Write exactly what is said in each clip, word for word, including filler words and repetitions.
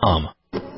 com.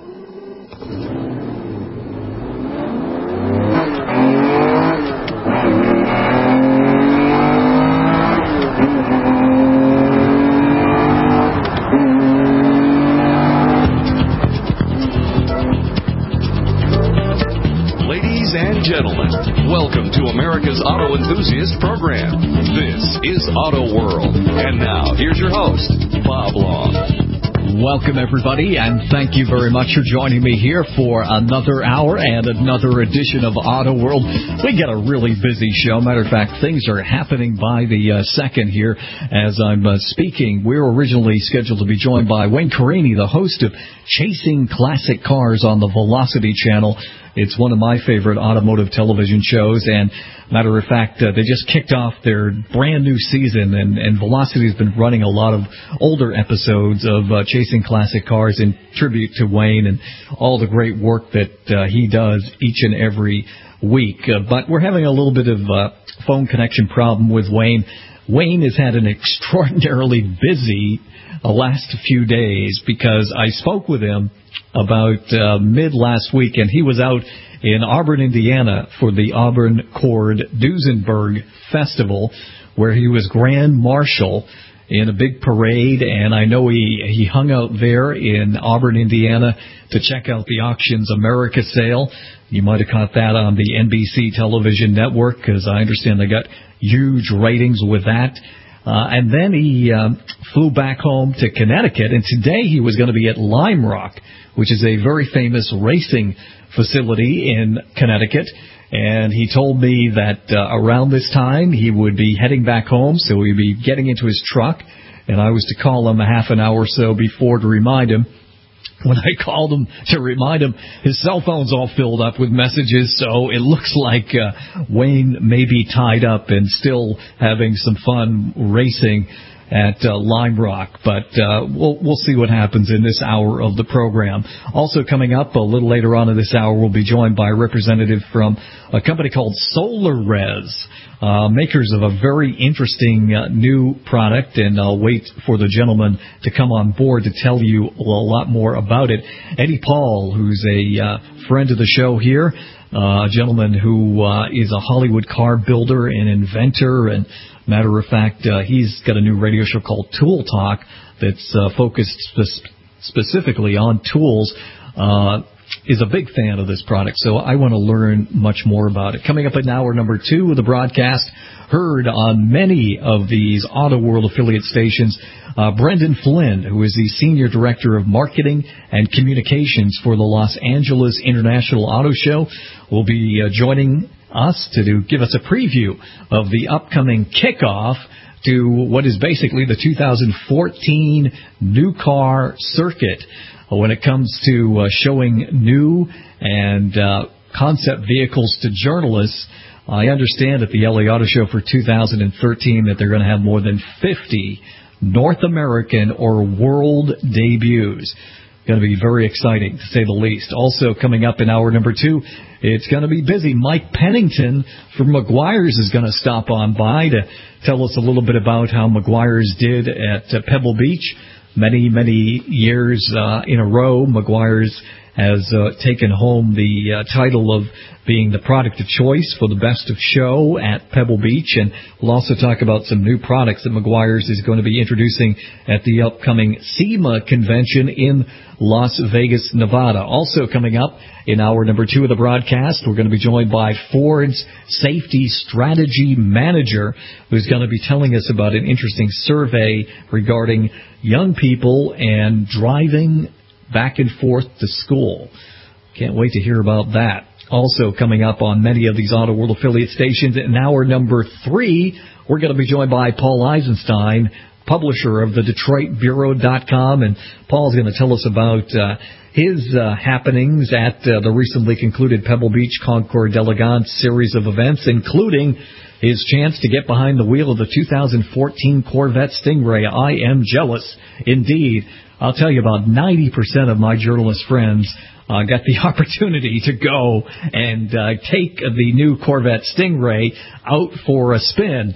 Ladies and gentlemen, welcome to America's Auto Enthusiast Program. This is Auto World. And now, here's your host, Bob Long. Welcome, everybody, and thank you very much for joining me here for another hour and another edition of Auto World. We got a really busy show. Matter of fact, things are happening by the uh, second here as I'm uh, speaking. We were originally scheduled to be joined by Wayne Carini, the host of Chasing Classic Cars on the Velocity Channel. It's one of my favorite automotive television shows, and matter of fact, uh, they just kicked off their brand new season, and, and Velocity has been running a lot of older episodes of uh, Chasing Classic Cars in tribute to Wayne and all the great work that uh, he does each and every week. Uh, but we're having a little bit of uh, phone connection problem with Wayne. Wayne has had an extraordinarily busy uh, last few days because I spoke with him about uh, mid last week, and he was out in Auburn, Indiana for the Auburn Cord Duesenberg Festival, where he was Grand Marshal in a big parade, and I know he, he hung out there in Auburn, Indiana to check out the Auctions America sale. You might have caught that on the N B C television network, because I understand they got huge ratings with that. Uh, and then he um, flew back home to Connecticut, and today he was going to be at Lime Rock, which is a very famous racing facility in Connecticut. And he told me that uh, around this time he would be heading back home, so he'd be getting into his truck, and I was to call him a half an hour or so before to remind him. When I called him to remind him, his cell phone's all filled up with messages, so it looks like uh, Wayne may be tied up and still having some fun racing at uh, Lime Rock, but uh, we'll we'll see what happens in this hour of the program. Also coming up a little later on in this hour, we'll be joined by a representative from a company called SolarRez, uh, makers of a very interesting uh, new product, and I'll wait for the gentleman to come on board to tell you a lot more about it. Eddie Paul, who's a uh, friend of the show here, uh, a gentleman who uh, is a Hollywood car builder and inventor, and matter of fact, uh, he's got a new radio show called Tool Talk that's uh, focused spe- specifically on tools, uh, is a big fan of this product, so I want to learn much more about it. Coming up at hour number two of the broadcast, heard on many of these Auto World affiliate stations, uh, Brendan Flynn, who is the Senior Director of Marketing and Communications for the Los Angeles International Auto Show, will be uh, joining us to do, give us a preview of the upcoming kickoff to what is basically the two thousand fourteen new car circuit when it comes to uh, showing new and uh, concept vehicles to journalists. I understand at the L A Auto Show for two thousand thirteen that they're going to have more than fifty North American or world debuts. Going to be very exciting, to say the least. Also coming up in hour number two, it's going to be busy. Mike Pennington from Meguiar's is going to stop on by to tell us a little bit about how Meguiar's did at uh, Pebble Beach. Many, many years uh, in a row, Meguiar's has uh, taken home the uh, title of being the product of choice for the best of show at Pebble Beach. And we'll also talk about some new products that Meguiar's is going to be introducing at the upcoming SEMA convention in Las Vegas, Nevada. Also coming up in hour number two of the broadcast, we're going to be joined by Ford's Safety Strategy Manager, who's going to be telling us about an interesting survey regarding young people and driving back and forth to school. Can't wait to hear about that. Also coming up on many of these Auto World affiliate stations in hour number three, we're going to be joined by Paul Eisenstein, publisher of the Detroit Bureau dot com, and Paul's going to tell us about uh, his uh, happenings at uh, the recently concluded Pebble Beach Concours d'Elegance series of events, including his chance to get behind the wheel of the two thousand fourteen Corvette Stingray. I am jealous indeed. I'll tell you, about ninety percent of my journalist friends uh, got the opportunity to go and uh, take the new Corvette Stingray out for a spin.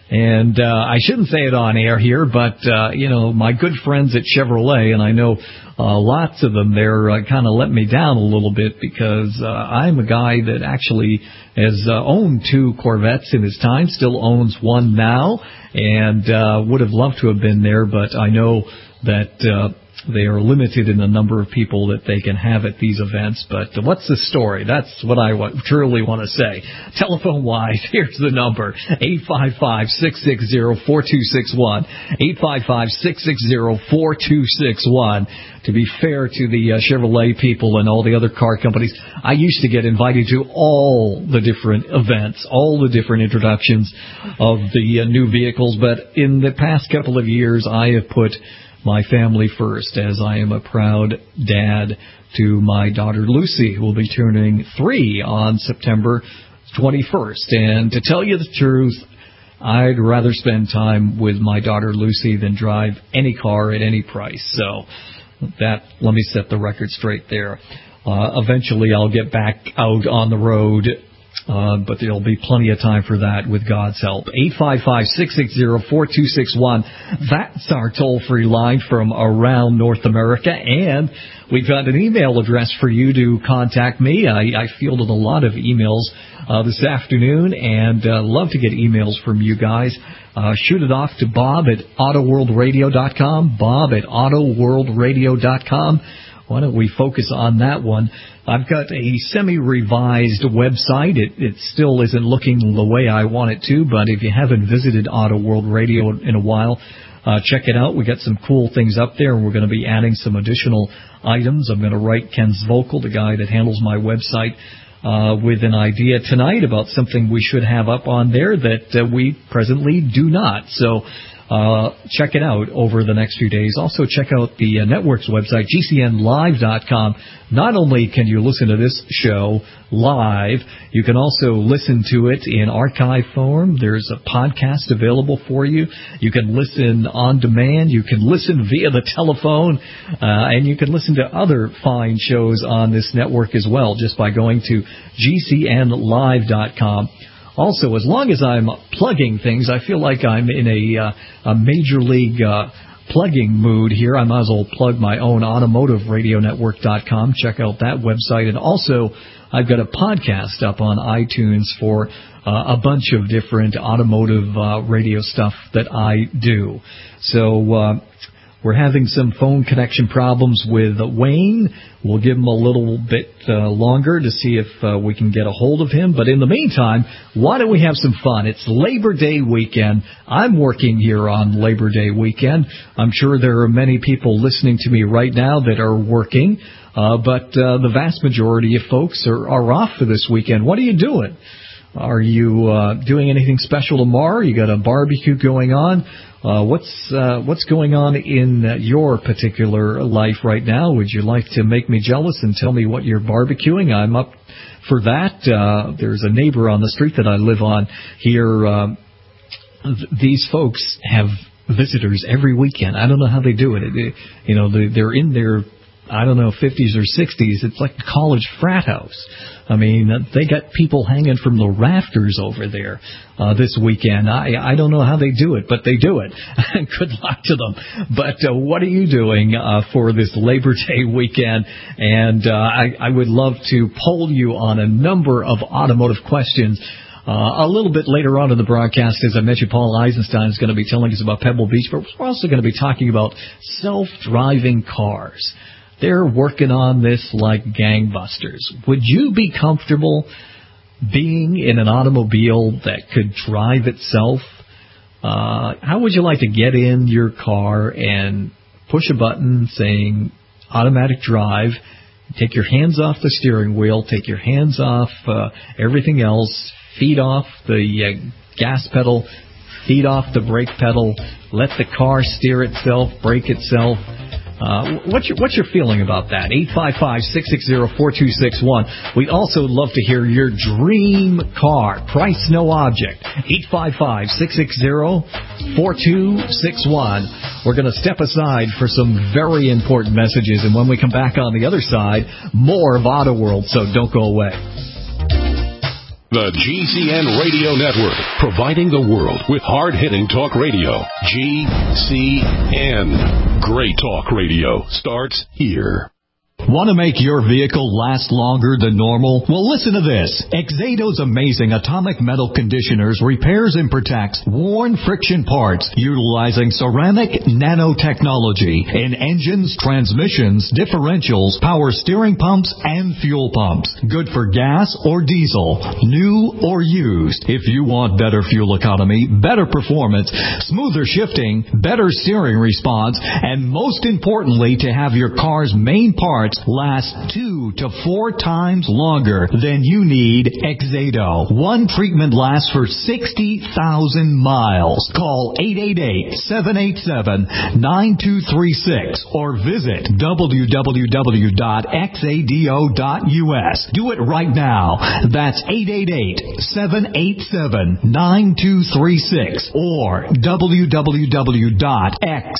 And uh, I shouldn't say it on air here, but, uh, you know, my good friends at Chevrolet, and I know uh, lots of them there, uh, kind of let me down a little bit because uh, I'm a guy that actually has uh, owned two Corvettes in his time, still owns one now, and uh, would have loved to have been there, but I know that uh, they are limited in the number of people that they can have at these events. But what's the story? That's what I w- truly want to say. Telephone-wise, here's the number, eight five five, six six zero, four two six one, eight five five, six six zero, four two six one. To be fair to the uh, Chevrolet people and all the other car companies, I used to get invited to all the different events, all the different introductions of the uh, new vehicles. But in the past couple of years, I have put my family first, as I am a proud dad to my daughter Lucy, who will be turning three on September twenty-first. And to tell you the truth, I'd rather spend time with my daughter Lucy than drive any car at any price. So that, let me set the record straight there. Uh, eventually I'll get back out on the road, Uh, but there'll be plenty of time for that with God's help. eight five five, six six zero, four two six one. That's our toll-free line from around North America. And we've got an email address for you to contact me. I, I fielded a lot of emails uh, this afternoon, and uh, love to get emails from you guys. Uh, shoot it off to Bob at auto world radio dot com, Bob at auto world radio dot com. Why don't we focus on that one? I've got a semi-revised website. It, it still isn't looking the way I want it to, but if you haven't visited Auto World Radio in a while, uh, check it out. We got some cool things up there, and we're going to be adding some additional items. I'm going to write Ken Zvokel, the guy that handles my website, uh, with an idea tonight about something we should have up on there that uh, we presently do not. So Uh, check it out over the next few days. Also, check out the uh, network's website, G C N live dot com. Not only can you listen to this show live, you can also listen to it in archive form. There's a podcast available for you. You can listen on demand. You can listen via the telephone. Uh, and you can listen to other fine shows on this network as well, just by going to G C N live dot com. Also, as long as I'm plugging things, I feel like I'm in a, uh, a major league uh, plugging mood here. I might as well plug my own automotive radio network dot com. Check out that website. And also, I've got a podcast up on iTunes for uh, a bunch of different automotive uh, radio stuff that I do. So uh, we're having some phone connection problems with Wayne. We'll give him a little bit uh, longer to see if uh, we can get a hold of him. But in the meantime, why don't we have some fun? It's Labor Day weekend. I'm working here on Labor Day weekend. I'm sure there are many people listening to me right now that are working. Uh, but uh, the vast majority of folks are, are off for this weekend. What are you doing? Are you uh, doing anything special tomorrow? You got a barbecue going on? Uh, what's uh, what's going on in uh, your particular life right now? Would you like to make me jealous and tell me what you're barbecuing? I'm up for that. Uh, there's a neighbor on the street that I live on here. Uh, th- these folks have visitors every weekend. I don't know how they do it. it you know, they, they're in their, I don't know, fifties or sixties. It's like a college frat house. I mean, they got people hanging from the rafters over there uh, this weekend. I I don't know how they do it, but they do it. Good luck to them. But uh, what are you doing uh, for this Labor Day weekend? And uh, I, I would love to poll you on a number of automotive questions. Uh, a little bit later on in the broadcast, as I mentioned, Paul Eisenstein is going to be telling us about Pebble Beach, but we're also going to be talking about self-driving cars. They're working on this like gangbusters. Would you be comfortable being in an automobile that could drive itself? Uh, how would you like to get in your car and push a button saying automatic drive, take your hands off the steering wheel, take your hands off uh, everything else, feet off the uh, gas pedal, feet off the brake pedal, let the car steer itself, brake itself? Uh, what's your, what's your feeling about that? eight five five, six six zero, four two six one. We'd also love to hear your dream car. Price, no object. eight five five, six six zero, four two six one. We're going to step aside for some very important messages, and when we come back on the other side, more of Auto World, so don't go away. The G C N Radio Network, providing the world with hard-hitting talk radio. G C N. Great talk radio starts here. Want to make your vehicle last longer than normal? Well, listen to this. Exado's amazing atomic metal conditioners repairs and protects worn friction parts utilizing ceramic nanotechnology in engines, transmissions, differentials, power steering pumps, and fuel pumps. Good for gas or diesel, new or used. If you want better fuel economy, better performance, smoother shifting, better steering response, and most importantly, to have your car's main parts last two to four times longer, then you need Exado. One treatment lasts for sixty thousand miles. Call eight eight eight, seven eight seven, nine two three six or visit w w w dot exado dot u s. Do it right now. That's eight eight eight, seven eight seven, nine two three six or w w w dot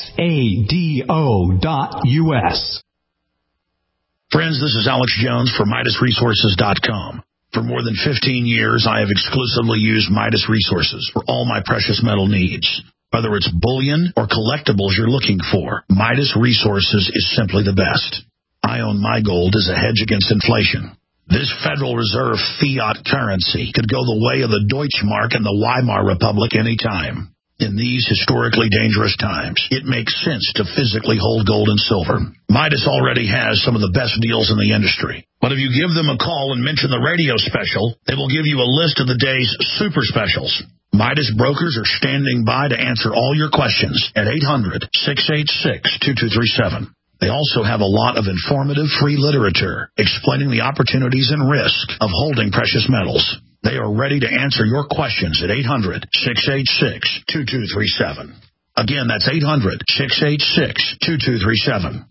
exado dot u s. Friends, this is Alex Jones for Midas Resources dot com. For more than fifteen years, I have exclusively used Midas Resources for all my precious metal needs. Whether it's bullion or collectibles you're looking for, Midas Resources is simply the best. I own my gold as a hedge against inflation. This Federal Reserve fiat currency could go the way of the Deutschmark and the Weimar Republic any time. In these historically dangerous times, it makes sense to physically hold gold and silver. Midas already has some of the best deals in the industry. But if you give them a call and mention the radio special, they will give you a list of the day's super specials. Midas brokers are standing by to answer all your questions at eight hundred, six eight six, two two three seven. They also have a lot of informative free literature explaining the opportunities and risk of holding precious metals. They are ready to answer your questions at eight hundred, six eight six, two two three seven. Again, that's eight hundred, six eight six, two two three seven.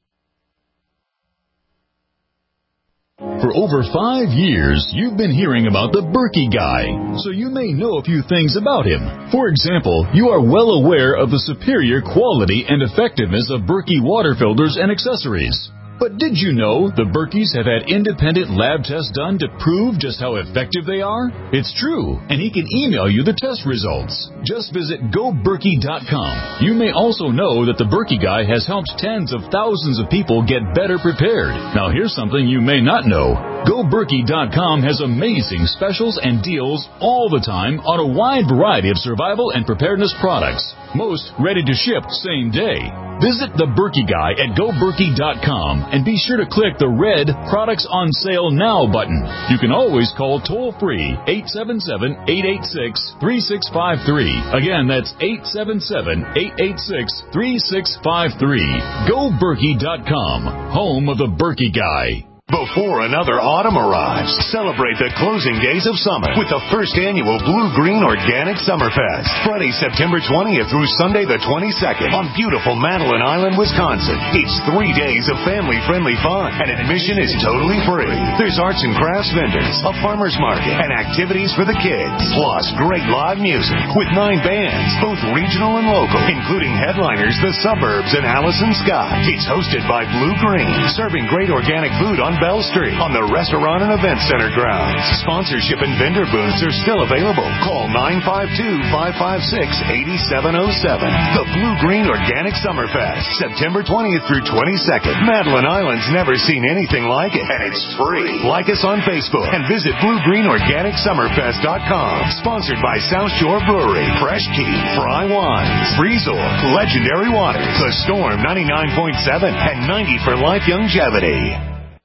For over five years, you've been hearing about the Berkey Guy, so you may know a few things about him. For example, you are well aware of the superior quality and effectiveness of Berkey water filters and accessories. But did you know the Berkeys have had independent lab tests done to prove just how effective they are? It's true, and he can email you the test results. Just visit go berkey dot com. You may also know that the Berkey Guy has helped tens of thousands of people get better prepared. Now here's something you may not know. go berkey dot com has amazing specials and deals all the time on a wide variety of survival and preparedness products. Most ready to ship same day. Visit the Berkey Guy at go berkey dot com and be sure to click the red Products on Sale Now button. You can always call toll-free eight seven seven, eight eight six, three six five three. Again, that's eight seven seven, eight eight six, three six five three. go berkey dot com, home of the Berkey Guy. Before another autumn arrives, celebrate the closing days of summer with the first annual Blue Green Organic Summerfest. Friday, September twentieth through Sunday the twenty-second on beautiful Madeline Island, Wisconsin. It's three days of family-friendly fun, and admission is totally free. There's arts and crafts vendors, a farmer's market, and activities for the kids. Plus, great live music with nine bands, both regional and local, including headliners The Suburbs and Allison Scott. It's hosted by Blue Green, serving great organic food on Bell Street on the Restaurant and Event Center grounds. Sponsorship and vendor booths are still available. Call nine five two, five five six, eight seven zero seven. The Blue Green Organic Summerfest, September twentieth through twenty-second. Madeline Island's never seen anything like it, and it's free. Like us on Facebook and visit blue green organic summerfest dot com. Sponsored by South Shore Brewery, Fresh Key, Fry Wines, Freezor, Legendary Waters, The Storm ninety-nine point seven, and ninety for Life Longevity.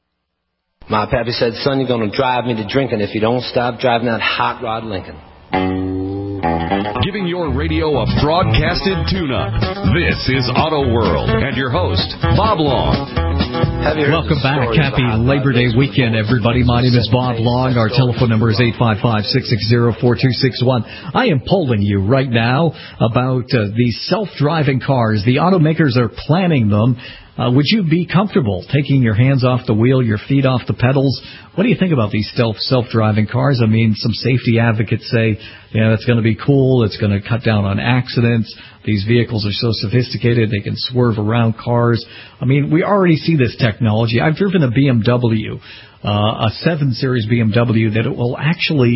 My pappy said, son, you're going to drive me to drinking if you don't stop driving that hot rod Lincoln. Giving your radio a broadcasted tune-up. This is Auto World and your host, Bob Long. Welcome back. Happy Labor Day weekend, everybody. My name is Bob Long. Our telephone number is eight five five, six six zero, four two six one. I am polling you right now about uh, these self-driving cars. The automakers are planning them. Uh, would you be comfortable taking your hands off the wheel, your feet off the pedals? What do you think about these self, self-driving cars? I mean, some safety advocates say, you know, it's going to be cool. It's going to cut down on accidents. These vehicles are so sophisticated, they can swerve around cars. I mean, we already see this technology. I've driven a B M W, uh, a seven series B M W, that it will actually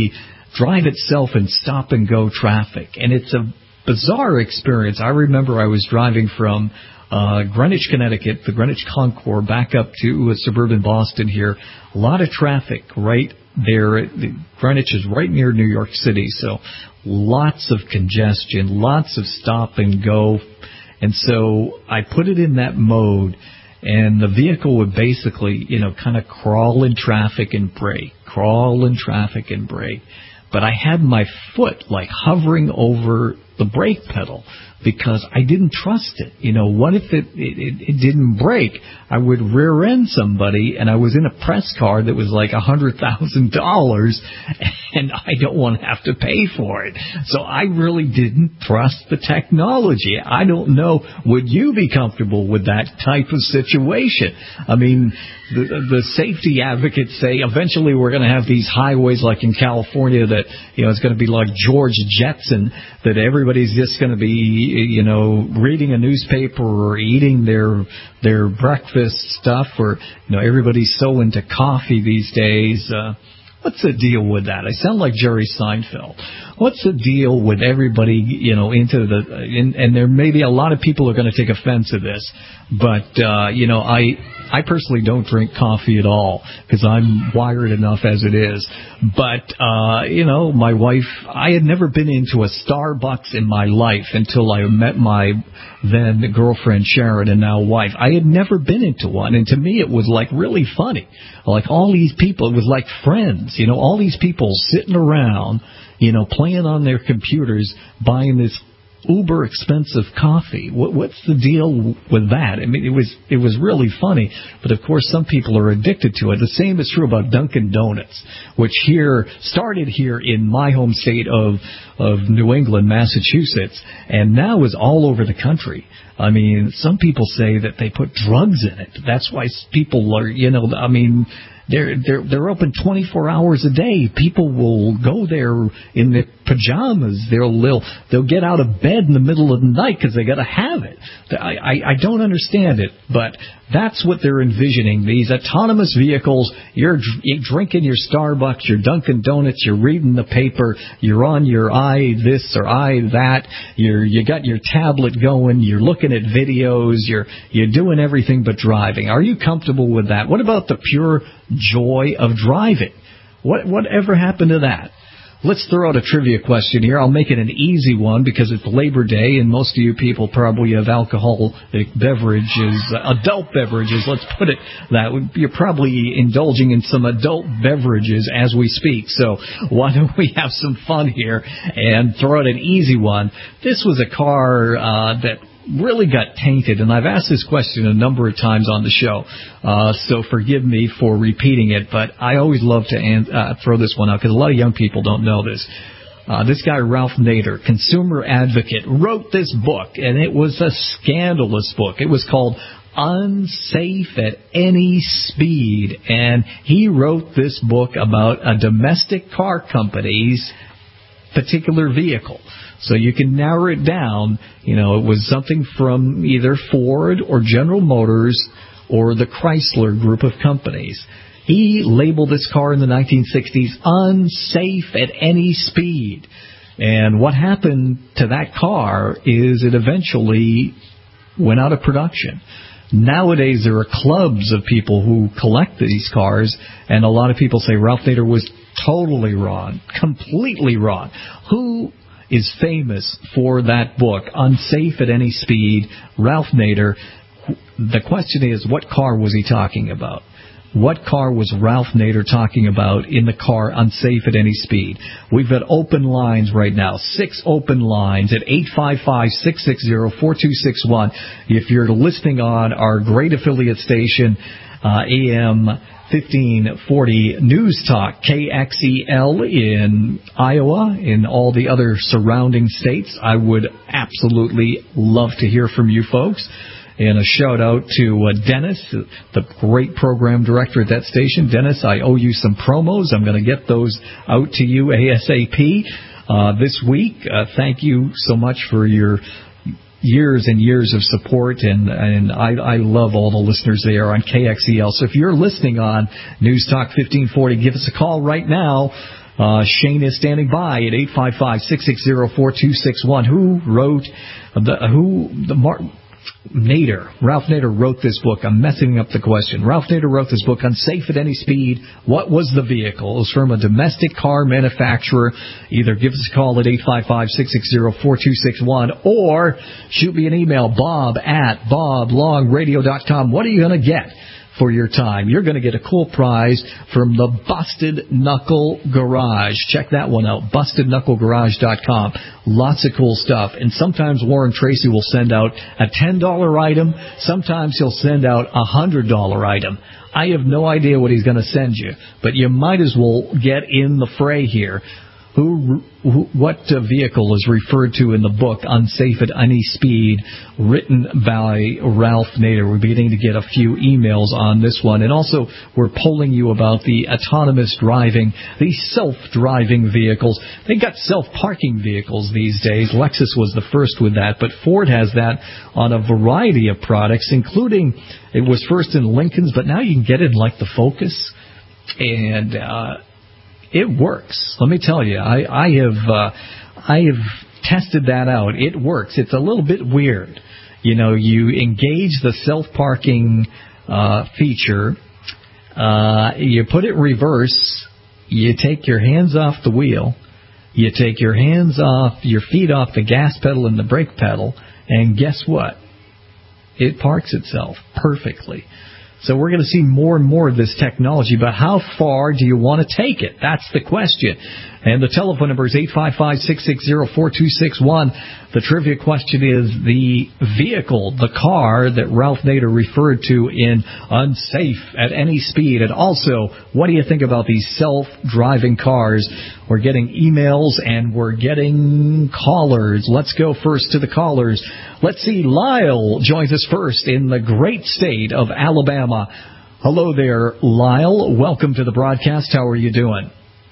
drive itself in stop-and-go traffic. And it's a bizarre experience. I remember I was driving from uh, Greenwich, Connecticut, the Greenwich Concours, back up to uh, suburban Boston here. A lot of traffic right there. Greenwich is right near New York City, so lots of congestion, lots of stop-and-go. And so I put it in that mode, and the vehicle would basically, you know, kind of crawl in traffic and brake, crawl in traffic and brake. But I had my foot, like, hovering over the brake pedal because I didn't trust it. You know, what if it, it, it didn't brake? I would rear end somebody, and I was in a press car that was like one hundred thousand dollars, and I don't want to have to pay for it. So I really didn't trust the technology. I don't know, would you be comfortable with that type of situation? I mean, the, the safety advocates say eventually we're going to have these highways like in California that, you know, it's going to be like George Jetson, that everybody's just going to be, you know, reading a newspaper or eating their their breakfast stuff, or, you know, everybody's so into coffee these days. Uh, what's the deal with that? I sound like Jerry Seinfeld. What's the deal with everybody, you know, into the, and, and there may be a lot of people who are going to take offense to this, but, uh, you know, I, I personally don't drink coffee at all because I'm wired enough as it is. But, uh, you know, my wife, I had never been into a Starbucks in my life until I met my then girlfriend Sharon and now wife. I had never been into one. And to me, it was like really funny. Like all these people, it was like friends, you know, all these people sitting around, you know, playing on their computers, buying this uber expensive coffee. What, what's the deal with that? I mean, it was it was really funny, but of course some people are addicted to it. The same is true about Dunkin' Donuts, which here started here in my home state of of New England, Massachusetts, and now is all over the country. I mean, some people say that they put drugs in it. That's why people are, you know, I mean, They're they're they're open twenty-four hours a day. People will go there in their pajamas. They'll they'll they'll get out of bed in the middle of the night because they got to have it. I, I I don't understand it, but that's what they're envisioning. These autonomous vehicles. You're, you're drinking your Starbucks, your Dunkin' Donuts. You're reading the paper. You're on your i this or i that. You're you got your tablet going. You're looking at videos. You're you're doing everything but driving. Are you comfortable with that? What about the pure joy of driving? What whatever happened to that? Let's throw out a trivia question here. I'll make it an easy one because it's Labor Day, and most of you people probably have alcoholic beverages, uh, adult beverages, let's put it that way. You're probably indulging in some adult beverages as we speak. So why don't we have some fun here and throw out an easy one? This was a car uh, that really got tainted, and I've asked this question a number of times on the show, uh, so forgive me for repeating it, but I always love to an- uh, throw this one out because a lot of young people don't know this. Uh, this guy, Ralph Nader, consumer advocate, wrote this book, and it was a scandalous book. It was called Unsafe at Any Speed, and he wrote this book about a domestic car company's particular vehicle. So you can narrow it down. You know, it was something from either Ford or General Motors or the Chrysler group of companies. He labeled this car in the nineteen sixties unsafe at any speed. And what happened to that car is it eventually went out of production. Nowadays, there are clubs of people who collect these cars, and a lot of people say Ralph Nader was totally wrong, completely wrong. Who is famous for that book, Unsafe at Any Speed, Ralph Nader? The question is, what car was he talking about? What car was Ralph Nader talking about in the car Unsafe at Any Speed? We've got open lines right now, six open lines at eight five five, six six zero, four two six one. If you're listening on our great affiliate station, uh, A M fifteen forty News Talk, K X E L in Iowa, in all the other surrounding states, I would absolutely love to hear from you folks. And a shout-out to uh, Dennis, the great program director at that station. Dennis, I owe you some promos. I'm going to get those out to you ASAP uh, this week. Uh, thank you so much for your years and years of support, and, and I, I love all the listeners there on K X E L. So if you're listening on News Talk fifteen forty, give us a call right now. Uh, Shane is standing by at eight five five, six six zero, four two six one. Who wrote the, who, the Mark Nader, Ralph Nader wrote this book. I'm messing up the question. Ralph Nader wrote this book, Unsafe at Any Speed. What was the vehicle? It was from a domestic car manufacturer. Either give us a call at eight five five, six six zero, four two six one or shoot me an email, bob at bob long radio dot com. What are you going to get for your time? You're going to get a cool prize from the Busted Knuckle Garage. Check that one out, busted knuckle garage dot com. Lots of cool stuff. And sometimes Warren Tracy will send out a ten dollar item. Sometimes he'll send out a one hundred dollar item. I have no idea what he's going to send you, but you might as well get in the fray here. Who, who, what uh, vehicle is referred to in the book, Unsafe at Any Speed, written by Ralph Nader? We're beginning to get a few emails on this one. And also, we're polling you about the autonomous driving, the self-driving vehicles. They got self-parking vehicles these days. Lexus was the first with that, but Ford has that on a variety of products, including, it was first in Lincolns, but now you can get it in like the Focus. And, uh, it works. Let me tell you, I, I have uh, I have tested that out. It works. It's a little bit weird. You know, you engage the self-parking uh, feature. Uh, you put it in reverse. You take your hands off the wheel. You take your hands off, your feet off the gas pedal and the brake pedal, and guess what? It parks itself perfectly. So we're going to see more and more of this technology, but how far do you want to take it? That's the question. And the telephone number is eight five five, six six zero, four two six one. The trivia question is the vehicle, the car that Ralph Nader referred to in Unsafe at Any Speed. And also, what do you think about these self-driving cars? We're getting emails and we're getting callers. Let's go first to the callers. Let's see, Lyle joins us first in the great state of Alabama. Hello there, Lyle. Welcome to the broadcast. How are you doing?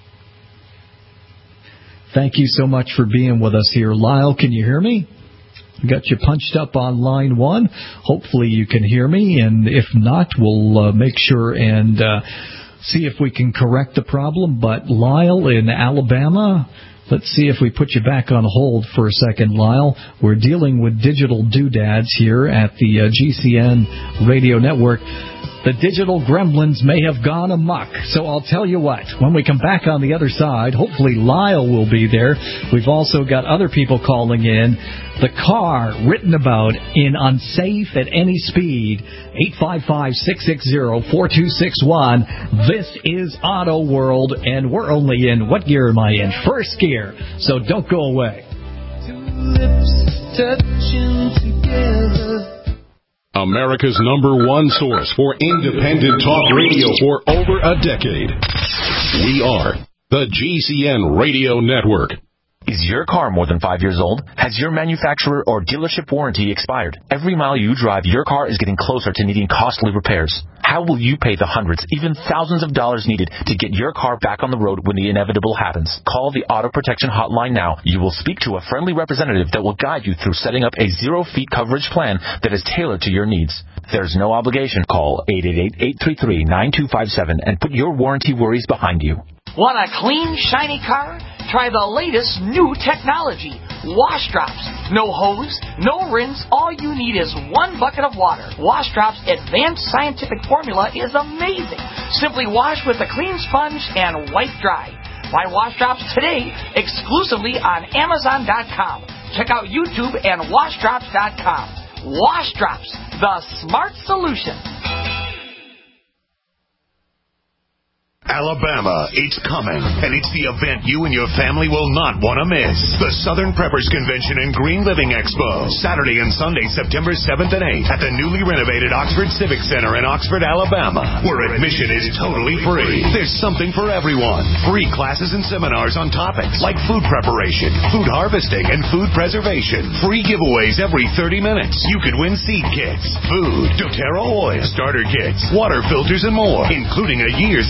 Thank you so much for being with us here. Lyle, can you hear me? Got you punched up on line one. Hopefully you can hear me, and if not, we'll uh, make sure and uh, see if we can correct the problem. But Lyle in Alabama, let's see if we put you back on hold for a second, Lyle. We're dealing with digital doodads here at the uh, G C N Radio Network. The digital gremlins may have gone amok. So I'll tell you what, when we come back on the other side, hopefully Lyle will be there. We've also got other people calling in. The car written about in Unsafe at Any Speed, eight five five, six six zero, four two six one. This is Auto World, and we're only in, what gear am I in? First gear. So don't go away. Two lips touching together. America's number one source for independent talk radio for over a decade. We are the G C N Radio Network. Is your car more than five years old? Has your manufacturer or dealership warranty expired? Every mile you drive, your car is getting closer to needing costly repairs. How will you pay the hundreds, even thousands of dollars needed to get your car back on the road when the inevitable happens? Call the Auto Protection Hotline now. You will speak to a friendly representative that will guide you through setting up a zero-feet coverage plan that is tailored to your needs. There's no obligation. Call eight eight eight, eight three three, nine two five seven and put your warranty worries behind you. Want a clean, shiny car? Try the latest new technology, Wash Drops. No hose, no rinse, all you need is one bucket of water. Wash Drops' advanced scientific formula is amazing. Simply wash with a clean sponge and wipe dry. Buy Wash Drops today exclusively on Amazon dot com. Check out YouTube and wash drops dot com. Wash Drops, the smart solution. Alabama, it's coming, and it's the event you and your family will not want to miss. The Southern Preppers Convention and Green Living Expo, Saturday and Sunday, September seventh and eighth, at the newly renovated Oxford Civic Center in Oxford, Alabama, where admission is totally free. There's something for everyone. Free classes and seminars on topics like food preparation, food harvesting, and food preservation. Free giveaways every thirty minutes. You could win seed kits, food, doTERRA oil, starter kits, water filters, and more, including a year's supply of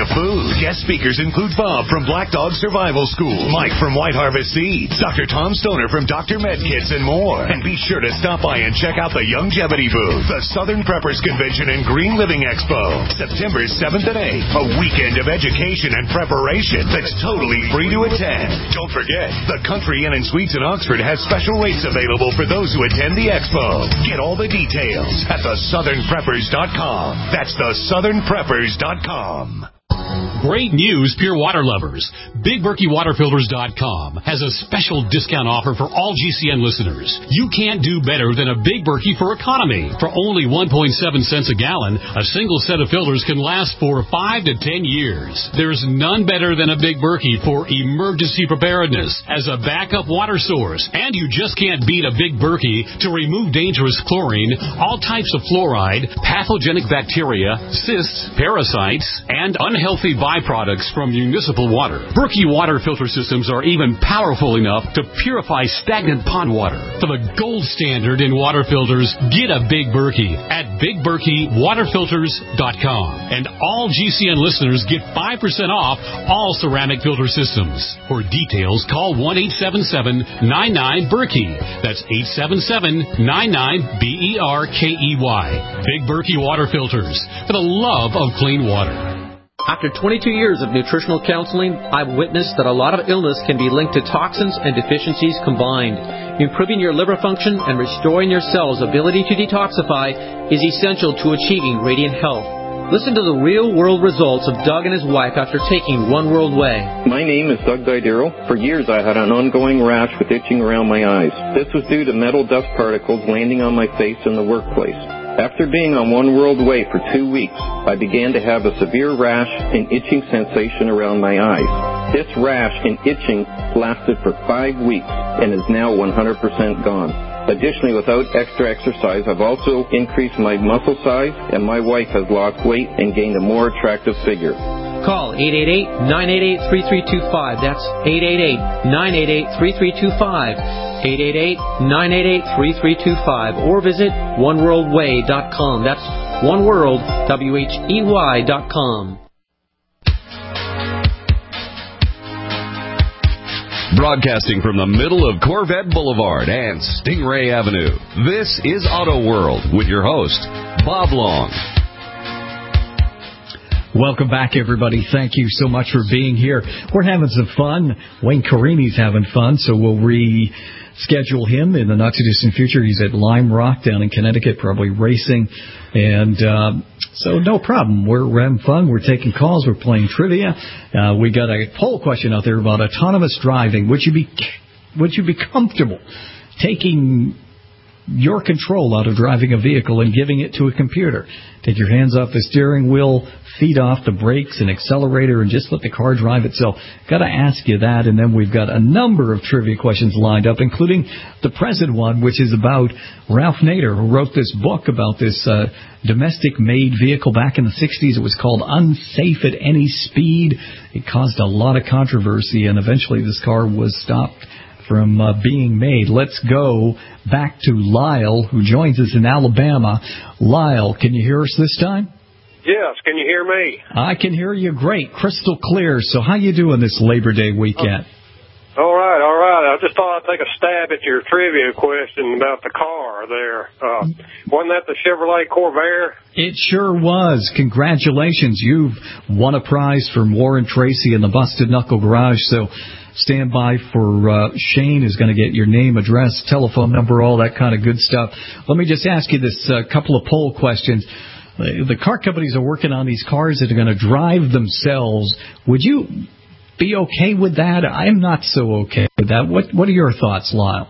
of food. Guest speakers include Bob from Black Dog Survival School, Mike from White Harvest Seeds, Doctor Tom Stoner from Doctor Medkits, and more. And be sure to stop by and check out the Longevity booth, the Southern Preppers Convention and Green Living Expo, September seventh and eighth. A weekend of education and preparation that's totally free to attend. Don't forget, the Country Inn and Suites in Oxford has special rates available for those who attend the expo. Get all the details at the southern preppers dot com. That's the southern preppers dot com. Great news, pure water lovers. Big Berkey Water Filters dot com has a special discount offer for all G C N listeners. You can't do better than a Big Berkey for economy. For only one point seven cents a gallon, a single set of filters can last for five to ten years. There's none better than a Big Berkey for emergency preparedness as a backup water source. And you just can't beat a Big Berkey to remove dangerous chlorine, all types of fluoride, pathogenic bacteria, cysts, parasites, and unhealthy byproducts from municipal water. Berkey water filter systems are even powerful enough to purify stagnant pond water. For the gold standard in water filters, get a Big Berkey at Big Berkey Water Filters dot com. And all G C N listeners get five percent off all ceramic filter systems. For details, call one eight seven seven, nine nine, Berkey. That's eight seven seven, nine nine, B E R K E Y. Big Berkey Water Filters, for the love of clean water. After twenty-two years of nutritional counseling, I've witnessed that a lot of illness can be linked to toxins and deficiencies combined. Improving your liver function and restoring your cells' ability to detoxify is essential to achieving radiant health. Listen to the real-world results of Doug and his wife after taking One World Way. My name is Doug Didero. For years I had an ongoing rash with itching around my eyes. This was due to metal dust particles landing on my face in the workplace. After being on One World Way for two weeks, I began to have a severe rash and itching sensation around my eyes. This rash and itching lasted for five weeks and is now one hundred percent gone. Additionally, without extra exercise, I've also increased my muscle size, and my wife has lost weight and gained a more attractive figure. Call eight eight eight, nine eight eight, three three two five. That's eight eight eight, nine eight eight, three three two five. eight eight eight, nine eight eight, three three two five. Or visit one world way dot com. That's one world, W H E Y dot com. Broadcasting from the middle of Corvette Boulevard and Stingray Avenue, this is Auto World with your host, Bob Long. Welcome back, everybody. Thank you so much for being here. We're having some fun. Wayne Carini's having fun, so we'll reschedule him in the not-too-distant future. He's at Lime Rock down in Connecticut, probably racing. And uh, so no problem. We're having fun. We're taking calls. We're playing trivia. Uh, we got a poll question out there about autonomous driving. Would you be, would you be comfortable taking your control out of driving a vehicle and giving it to a computer? Take your hands off the steering wheel, feet off the brakes and accelerator, and just let the car drive itself. Got to ask you that, and then we've got a number of trivia questions lined up, including the present one, which is about Ralph Nader, who wrote this book about this uh, domestic-made vehicle back in the sixties. It was called Unsafe at Any Speed. It caused a lot of controversy, and eventually this car was stopped from uh, being made. Let's go back to Lyle, who joins us in Alabama. Lyle, can you hear us this time? Yes, can you hear me? I can hear you great, crystal clear. So how you doing this Labor Day weekend? Oh, all right, all right. I just thought I'd take a stab at your trivia question about the car there. Uh, wasn't that the Chevrolet Corvair? It sure was. Congratulations. You've won a prize from Warren Tracy in the Busted Knuckle Garage. So stand by for uh, Shane is going to get your name, address, telephone number, all that kind of good stuff. Let me just ask you this uh, couple of poll questions. The car companies are working on these cars that are going to drive themselves. Would you be okay with that? I'm not so okay with that. What What are your thoughts, Lyle?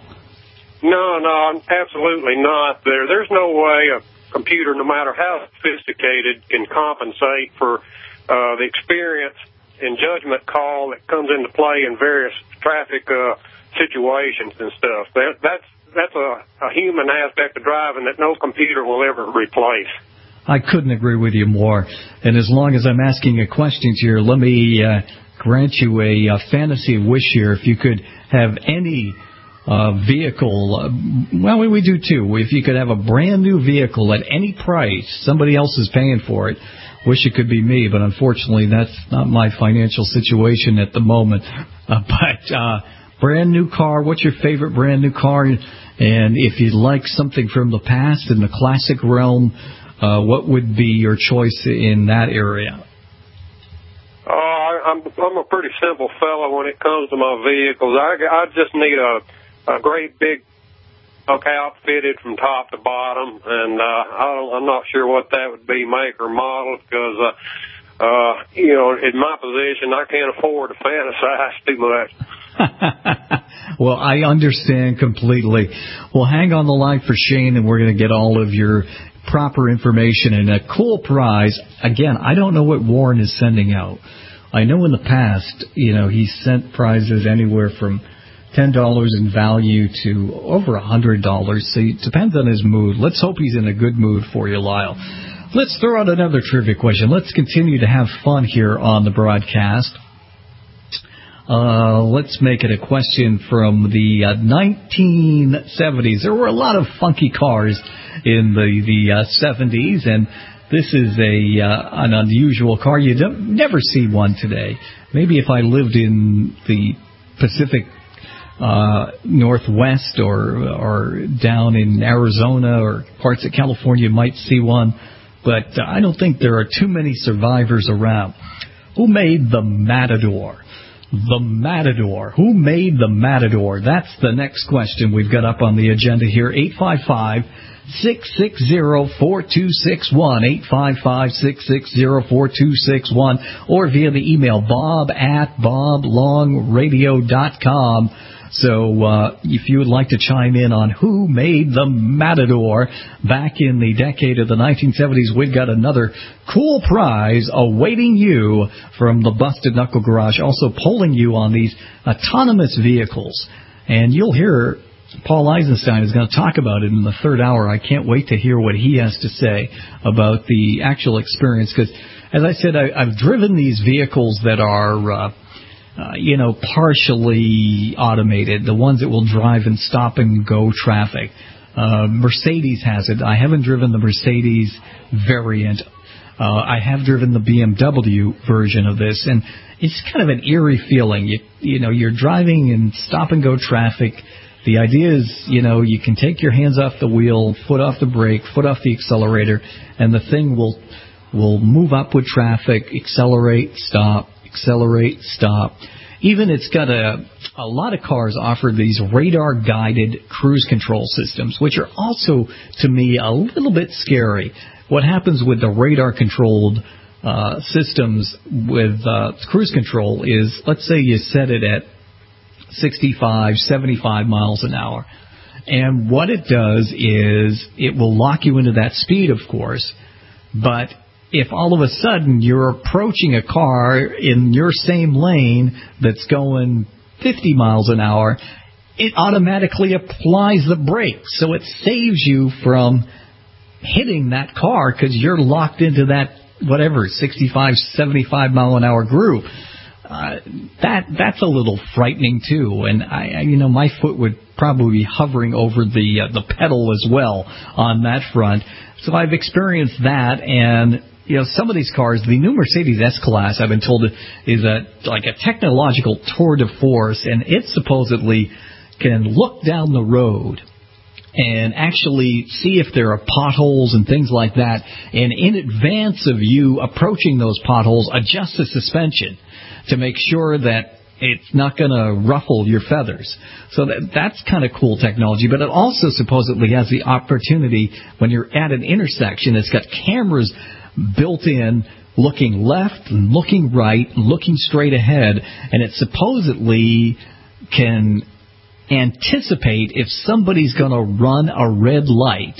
No, no, absolutely not. There, There's no way a computer, no matter how sophisticated, can compensate for uh, the experience and judgment call that comes into play in various traffic uh, situations and stuff. That, that's that's a, a human aspect of driving that no computer will ever replace. I couldn't agree with you more. And as long as I'm asking a question here, let me uh, grant you a, a fantasy wish here. If you could have any uh, vehicle, uh, well, we, we do too. If you could have a brand new vehicle at any price, somebody else is paying for it, Wish it could be me, but unfortunately that's not my financial situation at the moment. Uh, but uh, brand new car, what's your favorite brand new car? And if you'd like something from the past in the classic realm, uh, what would be your choice in that area? Uh, I'm I'm a pretty simple fellow when it comes to my vehicles. I, I just need a, a great big truck outfitted from top to bottom, and uh, I don't, I'm not sure what that would be, make or model, because, uh, uh, you know, in my position, I can't afford to fantasize too much. Well, I understand completely. Well, hang on the line for Shane, and we're going to get all of your proper information and a cool prize. Again, I don't know what Warren is sending out. I know in the past, you know, he sent prizes anywhere from ten dollars in value to over one hundred dollars. So it depends on his mood. Let's hope he's in a good mood for you, Lyle. Let's throw out another trivia question. Let's continue to have fun here on the broadcast. Uh, let's make it a question from the uh, nineteen seventies. There were a lot of funky cars in the, the uh, seventies, and this is a uh, an unusual car. You don't, never see one today. Maybe if I lived in the Pacific Uh, Northwest or or down in Arizona or parts of California, you might see one, but uh, I don't think there are too many survivors around. Who made the Matador? The Matador. Who made the Matador? That's the next question we've got up on the agenda here. eight five five, six six zero, four two six one, eight five five, six six zero, four two six one, or via the email bob at bob long radio dot com. So uh, if you would like to chime in on who made the Matador back in the decade of the nineteen seventies, we've got another cool prize awaiting you from the Busted Knuckle Garage, also polling you on these autonomous vehicles. And you'll hear Paul Eisenstein is going to talk about it in the third hour. I can't wait to hear what he has to say about the actual experience, because, as I said, I, I've driven these vehicles that are Uh, Uh, you know, partially automated, the ones that will drive in stop-and-go traffic. Uh, Mercedes has it. I haven't driven the Mercedes variant. Uh, I have driven the B M W version of this, and it's kind of an eerie feeling. You, you know, you're driving in stop-and-go traffic. The idea is, you know, you can take your hands off the wheel, foot off the brake, foot off the accelerator, and the thing will will move up with traffic, accelerate, stop, accelerate, stop. Even it's got a, a lot of cars offer these radar-guided cruise control systems, which are also, to me, a little bit scary. What happens with the radar-controlled uh, systems with uh, cruise control is, let's say you set it at sixty-five, seventy-five miles an hour. And what it does is it will lock you into that speed, of course, but if all of a sudden you're approaching a car in your same lane that's going fifty miles an hour, it automatically applies the brakes. So it saves you from hitting that car because you're locked into that, whatever, sixty-five, seventy-five mile an hour groove. Uh, that that's a little frightening too, and I, I you know my foot would probably be hovering over the uh, the pedal as well on that front. So I've experienced that, and you know, some of these cars, the new Mercedes S-Class, I've been told, is a like a technological tour de force, and it supposedly can look down the road and actually see if there are potholes and things like that, and in advance of you approaching those potholes, adjust the suspension to make sure that it's not going to ruffle your feathers. So that, that's kind of cool technology, but it also supposedly has the opportunity when you're at an intersection, it's got cameras built in, looking left and looking right, looking straight ahead, and it supposedly can anticipate if somebody's going to run a red light,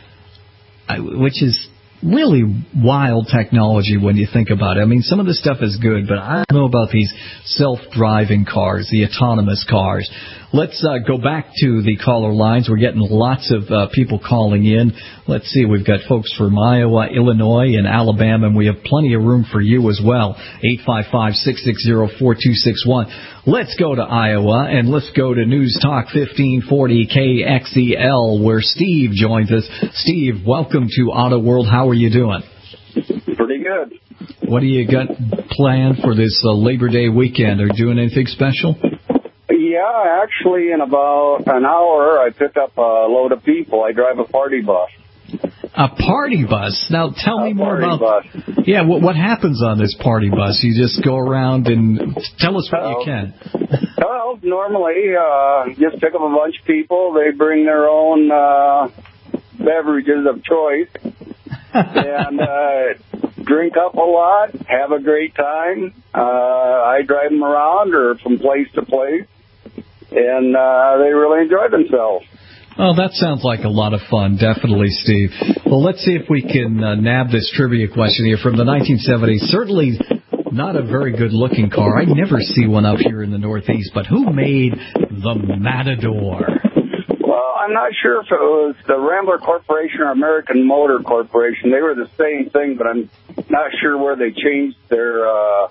which is really wild technology when you think about it. I mean, some of this stuff is good, but I don't know about these self-driving cars, the autonomous cars. Let's uh, go back to the caller lines. We're getting lots of uh, people calling in. Let's see. We've got folks from Iowa, Illinois, and Alabama, and we have plenty of room for you as well. eight five five, six six zero, four two six one. Let's go to Iowa, and let's go to News Talk fifteen forty K X E L, where Steve joins us. Steve, welcome to Auto World. How are you doing? Pretty good. What do you got planned for this uh, Labor Day weekend? Are you doing anything special? Yeah, actually, in about an hour, I pick up a load of people. I drive a party bus. A party bus? Now, tell a me more about... Bus. Yeah, what, what happens on this party bus? You just go around and tell us what well, you can. Well, normally, uh, just pick up a bunch of people. They bring their own uh, beverages of choice. and uh, drink up a lot, have a great time. Uh, I drive them around or from place to place, and uh, they really enjoy themselves. Oh, that sounds like a lot of fun, definitely, Steve. Well, let's see if we can uh, nab this trivia question here from the nineteen seventies. Certainly not a very good-looking car. I never see one up here in the Northeast, but who made the Matador? Well, I'm not sure if it was the Rambler Corporation or American Motor Corporation. They were the same thing, but I'm not sure where they changed their uh,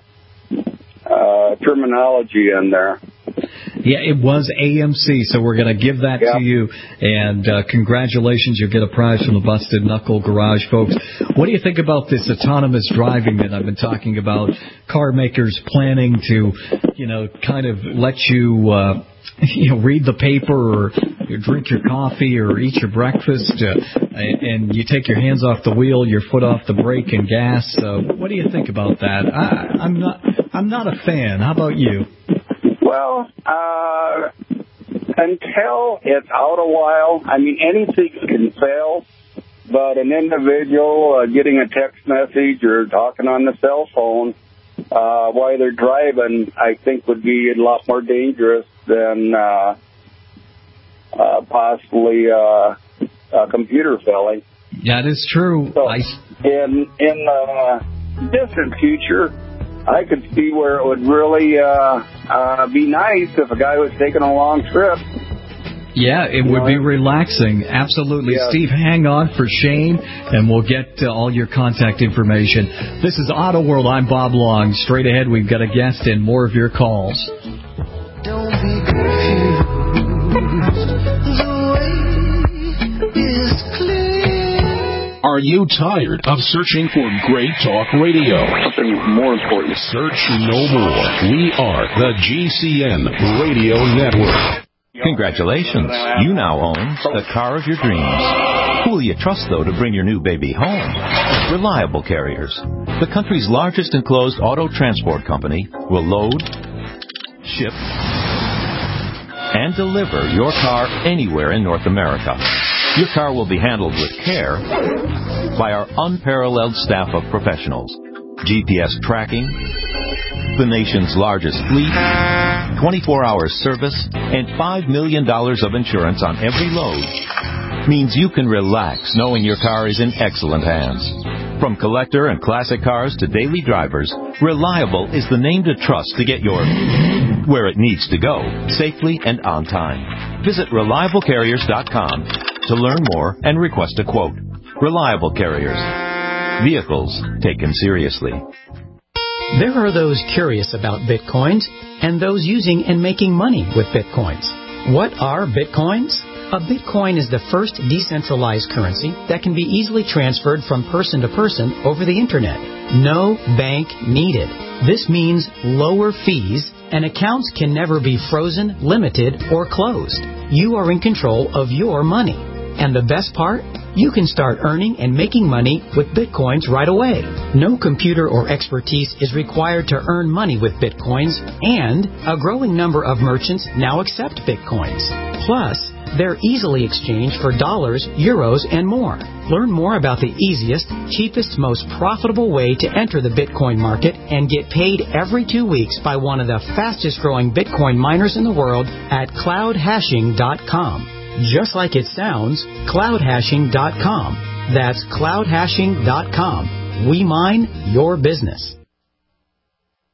uh, terminology in there. Yeah, it was A M C, so we're going to give that yeah. to you. And uh, congratulations, you'll get a prize from the Busted Knuckle Garage, folks. What do you think about this autonomous driving that I've been talking about? Car makers planning to, you know, kind of let you, uh, you know, read the paper or drink your coffee or eat your breakfast, uh, and you take your hands off the wheel, your foot off the brake and gas. Uh, what do you think about that? I, I'm not, I'm not a fan. How about you? Well, uh, until it's out a while, I mean, anything can fail, but an individual uh, getting a text message or talking on the cell phone uh, while they're driving, I think would be a lot more dangerous than uh, uh, possibly uh, a computer failing. That is true. So I... in, in the distant future, I could see where it would really uh, uh, be nice if a guy was taking a long trip. Yeah, it would be relaxing. Absolutely. Yeah. Steve, hang on for Shane, and we'll get uh, all your contact information. This is Auto World. I'm Bob Long. Straight ahead, we've got a guest and more of your calls. Don't be confused. The way is clear. Are you tired of searching for great talk radio? Something more important. Search no more. We are the G C N Radio Network. Congratulations. You now own the car of your dreams. Who will you trust, though, to bring your new baby home? Reliable Carriers. The country's largest enclosed auto transport company will load, ship, and deliver your car anywhere in North America. Your car will be handled with care by our unparalleled staff of professionals. G P S tracking, the nation's largest fleet, twenty-four hour service, and five million dollars of insurance on every load means you can relax knowing your car is in excellent hands. From collector and classic cars to daily drivers, Reliable is the name to trust to get your where it needs to go, safely and on time. Visit reliable carriers dot com to learn more and request a quote. Reliable Carriers. Vehicles taken seriously. There are those curious about Bitcoins and those using and making money with Bitcoins. What are Bitcoins? A Bitcoin is the first decentralized currency that can be easily transferred from person to person over the Internet. No bank needed. This means lower fees, and accounts can never be frozen, limited, or closed. You are in control of your money. And the best part? You can start earning and making money with Bitcoins right away. No computer or expertise is required to earn money with Bitcoins, and a growing number of merchants now accept Bitcoins. Plus, they're easily exchanged for dollars, euros, and more. Learn more about the easiest, cheapest, most profitable way to enter the Bitcoin market and get paid every two weeks by one of the fastest growing Bitcoin miners in the world at cloud hashing dot com. Just like it sounds, cloud hashing dot com. That's cloud hashing dot com. We mine your business. This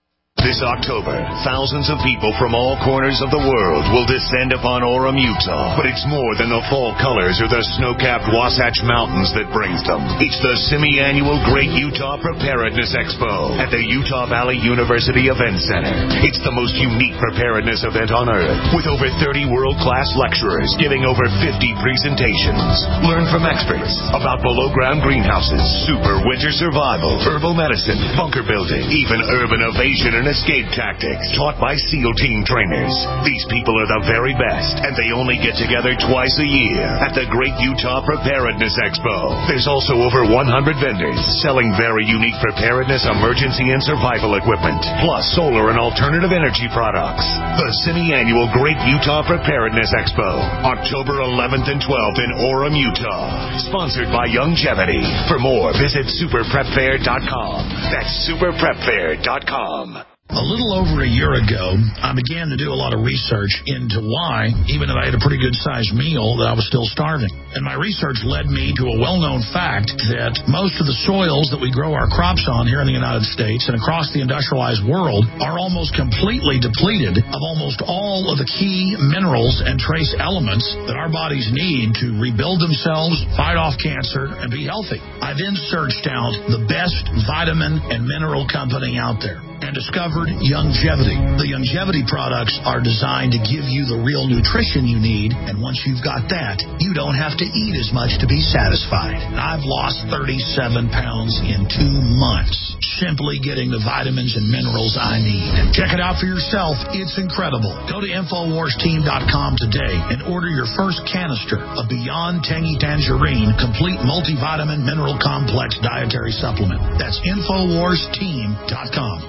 This October, thousands of people from all corners of the world will descend upon Orem, Utah. But it's more than the fall colors or the snow-capped Wasatch Mountains that brings them. It's the semi-annual Great Utah Preparedness Expo at the Utah Valley University Event Center. It's the most unique preparedness event on earth, with over thirty world-class lecturers giving over fifty presentations. Learn from experts about below-ground greenhouses, super winter survival, herbal medicine, bunker building, even urban evasion and escape tactics taught by SEAL team trainers. These people are the very best, and they only get together twice a year at the Great Utah Preparedness Expo. There's also over one hundred vendors selling very unique preparedness, emergency, and survival equipment, plus solar and alternative energy products. The semi-annual Great Utah Preparedness Expo, October eleventh and twelfth in Orem, Utah. Sponsored by Youngevity. For more, visit super prep fair dot com. That's super prep fair dot com. A little over a year ago, I began to do a lot of research into why, even if I had a pretty good-sized meal, that I was still starving. And my research led me to a well-known fact that most of the soils that we grow our crops on here in the United States and across the industrialized world are almost completely depleted of almost all of the key minerals and trace elements that our bodies need to rebuild themselves, fight off cancer, and be healthy. I then searched out the best vitamin and mineral company out there and discovered Youngevity. The Youngevity products are designed to give you the real nutrition you need, and once you've got that, you don't have to eat as much to be satisfied. I've lost thirty-seven pounds in two months, simply getting the vitamins and minerals I need. Check it out for yourself. It's incredible. Go to infowars team dot com today and order your first canister of Beyond Tangy Tangerine Complete Multivitamin Mineral Complex Dietary Supplement. That's infowars team dot com.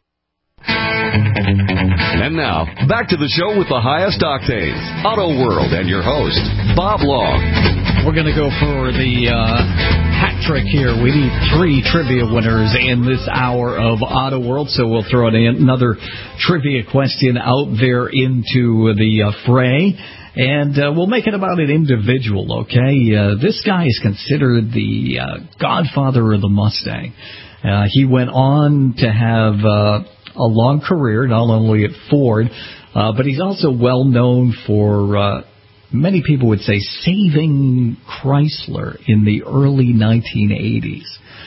And now, back to the show with the highest octane, Auto World, and your host, Bob Long. We're going to go for the uh, hat trick here. We need three trivia winners in this hour of Auto World, so we'll throw another trivia question out there into the uh, fray. And uh, we'll make it about an individual, okay? Uh, this guy is considered the uh, godfather of the Mustang. Uh, he went on to have Uh, a long career, not only at Ford, uh, but he's also well known for, uh, many people would say, saving Chrysler in the early nineteen eighties.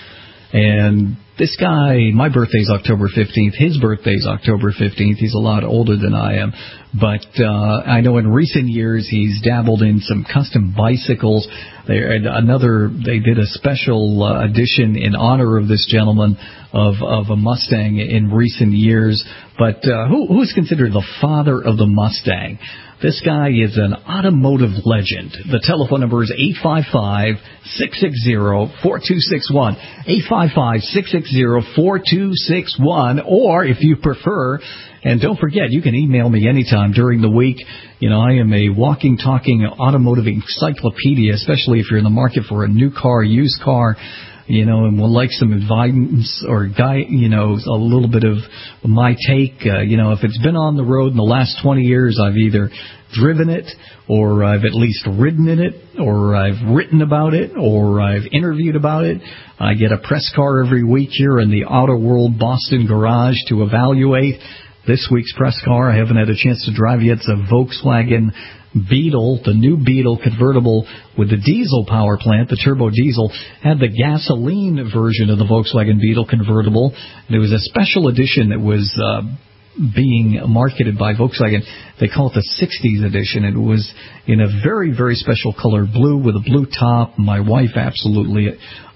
And this guy, my birthday's October fifteenth, his birthday's October fifteenth. He's a lot older than I am. But uh, I know in recent years he's dabbled in some custom bicycles. There, and another, they did a special uh, edition in honor of this gentleman of of a Mustang in recent years. But uh, who who's considered the father of the Mustang? This guy is an automotive legend. The telephone number is eight five five, six six zero, four two six one. eight five five, six six zero, four two six one. Or if you prefer, and don't forget, you can email me anytime during the week. You know, I am a walking, talking automotive encyclopedia, especially if you're in the market for a new car, used car, you know, and would like some advice or guide, you know, a little bit of my take. Uh, you know, if it's been on the road in the last twenty years, I've either driven it or I've at least ridden in it or I've written about it or I've interviewed about it. I get a press car every week here in the Auto World Boston garage to evaluate. This week's press car, I haven't had a chance to drive yet. It's a Volkswagen Beetle, the new Beetle convertible with the diesel power plant, the turbo diesel. Had the gasoline version of the Volkswagen Beetle convertible. And it was a special edition that was uh, being marketed by Volkswagen. They call it the sixties edition. It was in a very, very special color blue with a blue top. My wife absolutely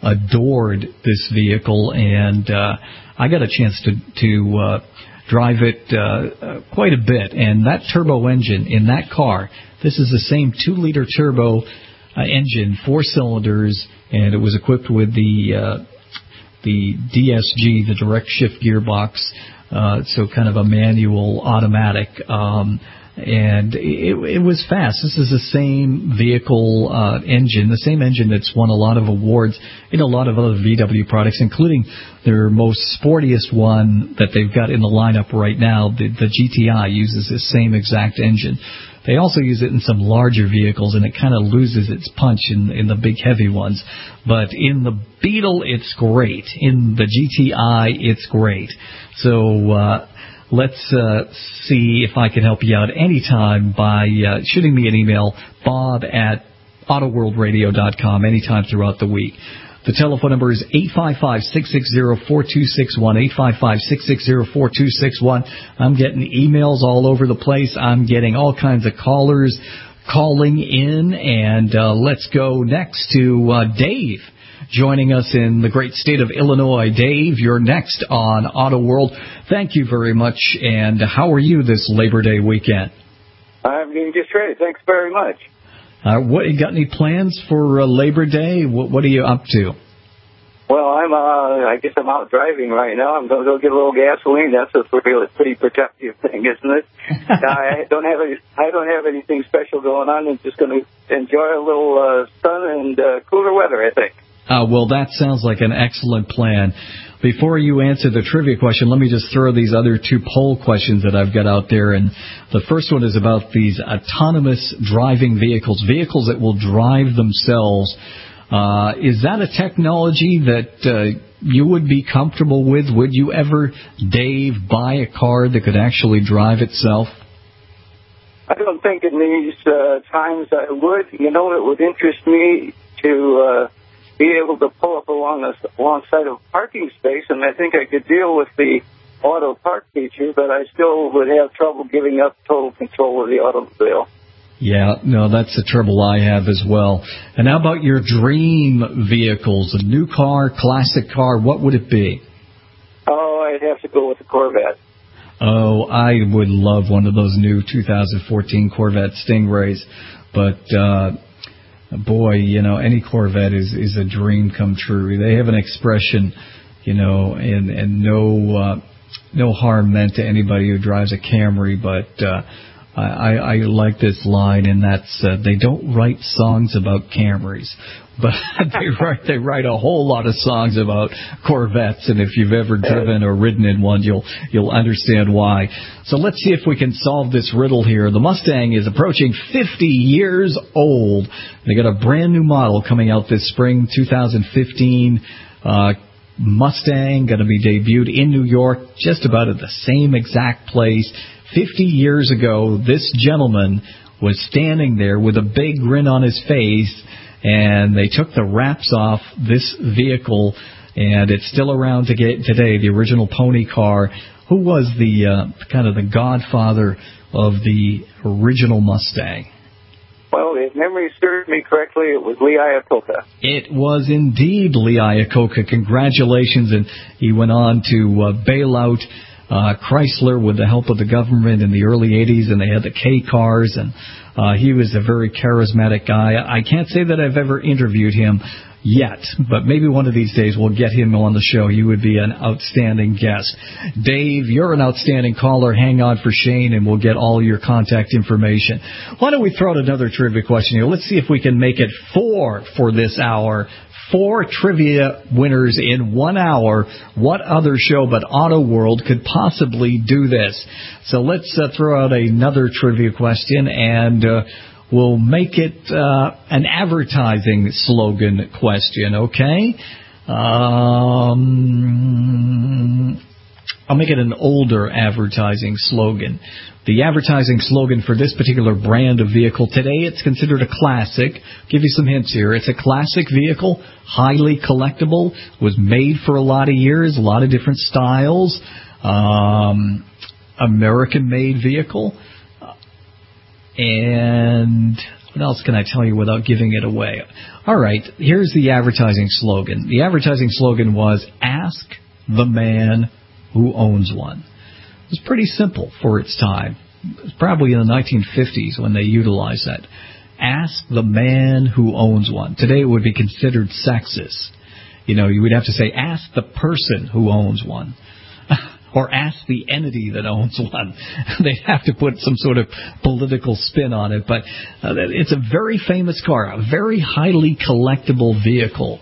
adored this vehicle, and uh, I got a chance to... to uh, drive it uh, uh, quite a bit. And that turbo engine in that car, this is the same two-liter turbo uh, engine, four cylinders, and it was equipped with the uh, the D S G, the direct shift gearbox, uh, so kind of a manual automatic. Um, and it, it was fast. This is the same vehicle uh, engine, the same engine that's won a lot of awards in a lot of other V W products, including their most sportiest one that they've got in the lineup right now. The, the G T I uses this same exact engine. They also use it in some larger vehicles, and it kind of loses its punch in, in the big heavy ones. But in the Beetle, it's great. In the G T I, it's great. So uh, let's uh, see if I can help you out anytime by uh, shooting me an email, bob at auto world radio dot com, anytime throughout the week. The telephone number is eight five five, six six zero, four two six one, eight five five, six six zero, four two six one. I'm getting emails all over the place. I'm getting all kinds of callers calling in. And uh, let's go next to uh, Dave, joining us in the great state of Illinois. Dave, you're next on Auto World. Thank you very much. And how are you this Labor Day weekend? I'm doing just great. Thanks very much. Uh, what, you got any plans for uh, Labor Day? What, what are you up to? Well, I'm, uh, I guess I'm out driving right now. I'm going to go get a little gasoline. That's a pretty, pretty productive thing, isn't it? I don't have any, I don't have anything special going on. I'm just going to enjoy a little uh, sun and uh, cooler weather, I think. Uh, well, that sounds like an excellent plan. Before you answer the trivia question, let me just throw these other two poll questions that I've got out there. And the first one is about these autonomous driving vehicles, vehicles that will drive themselves. Uh, is that a technology that uh, you would be comfortable with? Would you ever, Dave, buy a car that could actually drive itself? I don't think in these uh, times I would. You know, it would interest me to... Uh, be able to pull up along a, alongside of a parking space, and I think I could deal with the auto park feature, but I still would have trouble giving up total control of the automobile. Yeah, no, that's the trouble I have as well. And how about your dream vehicles? A new car, classic car, what would it be? Oh, I'd have to go with the Corvette. Oh, I would love one of those new two thousand fourteen Corvette Stingrays, but... uh Boy, you know, any Corvette is, is a dream come true. They have an expression, you know, and, and no uh, no harm meant to anybody who drives a Camry, but uh, I, I like this line, and that's uh, they don't write songs about Camrys, but they write they write a whole lot of songs about Corvettes, and if you've ever driven or ridden in one, you'll you'll understand why. So let's see if we can solve this riddle here. The Mustang is approaching fifty years old. They got a brand new model coming out this spring, two thousand fifteen. Uh, Mustang going to be debuted in New York, just about at the same exact place. Fifty years ago, this gentleman was standing there with a big grin on his face, and they took the wraps off this vehicle, and it's still around to get today, the original pony car. Who was the uh, kind of the godfather of the original Mustang? Well, if memory serves me correctly, it was Lee Iacocca. It was indeed Lee Iacocca. Congratulations. And he went on to uh, bail out uh, Chrysler with the help of the government in the early eighties, and they had the K cars, and uh, he was a very charismatic guy. I can't say that I've ever interviewed him yet, but maybe one of these days we'll get him on the show. He would be an outstanding guest. Dave, you're an outstanding caller. Hang on for Shane, and we'll get all your contact information. Why don't we throw out another trivia question here? Let's see if we can make it four for this hour. Four trivia winners in one hour. What other show but Auto World could possibly do this? So let's uh, throw out another trivia question, and uh, we'll make it uh, an advertising slogan question, okay? Um, I'll make it an older advertising slogan. The advertising slogan for this particular brand of vehicle, today it's considered a classic. Give you some hints here. It's a classic vehicle, highly collectible, was made for a lot of years, a lot of different styles, um, American-made vehicle. And what else can I tell you without giving it away? All right, here's the advertising slogan. The advertising slogan was, ask the man who owns one. It was pretty simple for its time. It was probably in the nineteen fifties when they utilized that. Ask the man who owns one. Today it would be considered sexist. You know, you would have to say, ask the person who owns one. Or ask the entity that owns one. They'd have to put some sort of political spin on it. But uh, it's a very famous car, a very highly collectible vehicle.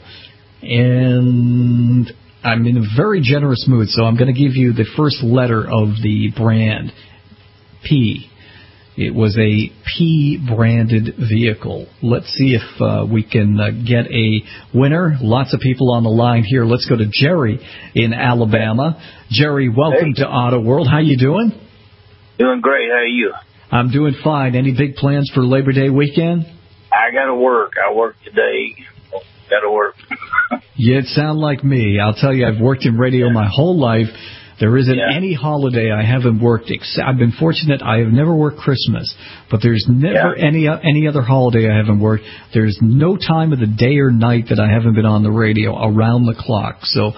And I'm in a very generous mood, so I'm going to give you the first letter of the brand, P. It was a P-branded vehicle. Let's see if uh, we can uh, get a winner. Lots of people on the line here. Let's go to Jerry in Alabama. Jerry, welcome hey. to Auto World. How you doing? Doing great. How are you? I'm doing fine. Any big plans for Labor Day weekend? I got to work. I work today. Got to work. You sound like me. I'll tell you, I've worked in radio my whole life. There isn't yeah. any holiday I haven't worked. Except I've been fortunate. I have never worked Christmas, but there's never yeah. any any other holiday I haven't worked. There's no time of the day or night that I haven't been on the radio around the clock. So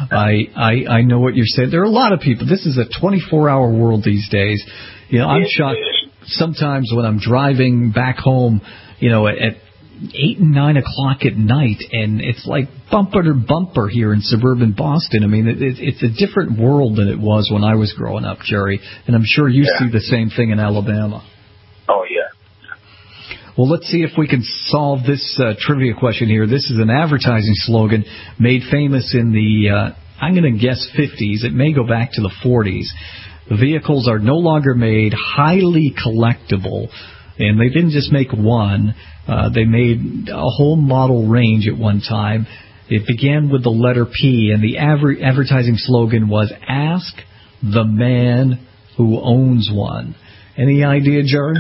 I I, I know what you're saying. There are a lot of people. This is a twenty-four hour world these days. You know, I'm shocked sometimes when I'm driving back home, you know, at, at eight and nine o'clock at night, and it's like bumper to bumper here in suburban Boston. I mean, it, it, it's a different world than it was when I was growing up, Jerry, and I'm sure you yeah. see the same thing in Alabama. Oh, yeah. Well, let's see if we can solve this uh, trivia question here. This is an advertising slogan made famous in the, uh, I'm going to guess fifties. It may go back to the forties. The vehicles are no longer made, highly collectible, and they didn't just make one. Uh, they made a whole model range at one time. It began with the letter P, and the aver- advertising slogan was, "Ask the man who owns one." Any idea, Jerry?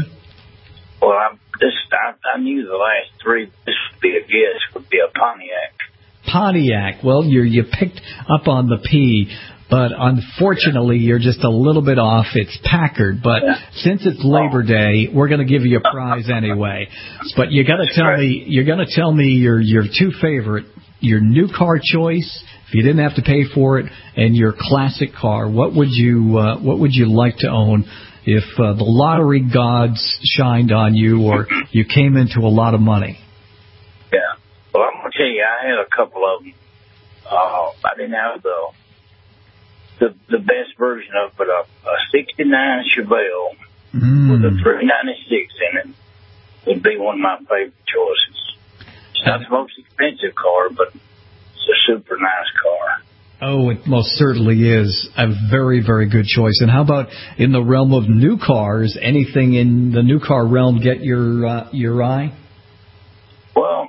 Well, I'm, this, I, I knew the last three. This would be a guess. Would be a Pontiac. Pontiac. Well, you you picked up on the P. But unfortunately, you're just a little bit off. It's Packard. But yeah. since it's Labor Day, we're going to give you a prize anyway. But you got to tell right. me. You're going to tell me your your two favorite, your new car choice, if you didn't have to pay for it, and your classic car. What would you uh, What would you like to own if uh, the lottery gods shined on you, or you came into a lot of money? Yeah. Well, I'm going to tell you, I had a couple of them. Uh, I didn't have the. The, the best version of it, a, a sixty-nine Chevelle mm. with a three ninety-six in it, would be one of my favorite choices. It's not the most expensive car, but it's a super nice car. Oh, it most certainly is a very, very good choice. And how about in the realm of new cars? Anything in the new car realm get your uh, your eye? Well,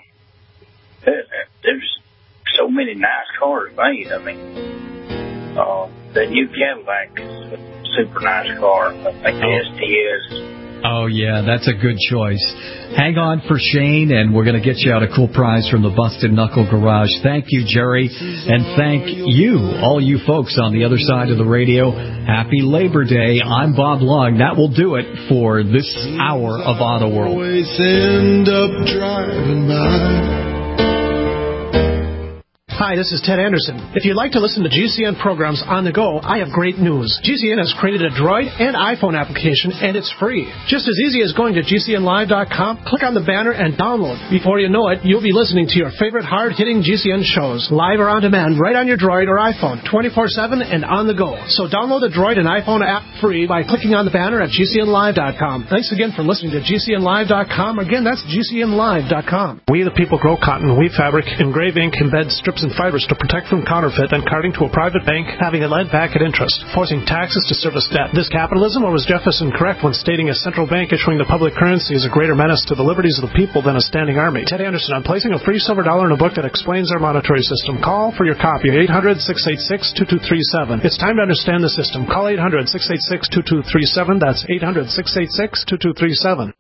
there's so many nice cars made. I mean, uh, the new Cadillac is a super nice car. I think the S T S. Oh, yeah, that's a good choice. Hang on for Shane, and we're going to get you out a cool prize from the Busted Knuckle Garage. Thank you, Jerry, and thank you, all you folks on the other side of the radio. Happy Labor Day. I'm Bob Long. That will do it for this hour of Auto World. Always end up driving by. Hi, this is Ted Anderson. If you'd like to listen to G C N programs on the go, I have great news. G C N has created a Droid and iPhone application, and it's free. Just as easy as going to G C N live dot com, click on the banner, and download. Before you know it, you'll be listening to your favorite hard-hitting G C N shows, live or on demand, right on your Droid or iPhone, twenty-four seven and on the go. So download the Droid and iPhone app free by clicking on the banner at G C N live dot com. Thanks again for listening to G C N live dot com. Again, that's G C N live dot com. We the people grow cotton, weave fabric, engrave ink, embed strips and fibers to protect from counterfeit and carting to a private bank, having it lent back at interest, forcing taxes to service debt. This capitalism, or was Jefferson correct when stating a central bank issuing the public currency is a greater menace to the liberties of the people than a standing army? Ted Anderson, I'm placing a free silver dollar in a book that explains our monetary system. Call for your copy, eight hundred, six eight six, two two three seven. It's time to understand the system. Call eight hundred, six eight six, two two three seven. That's eight hundred, six eight six, two two three seven.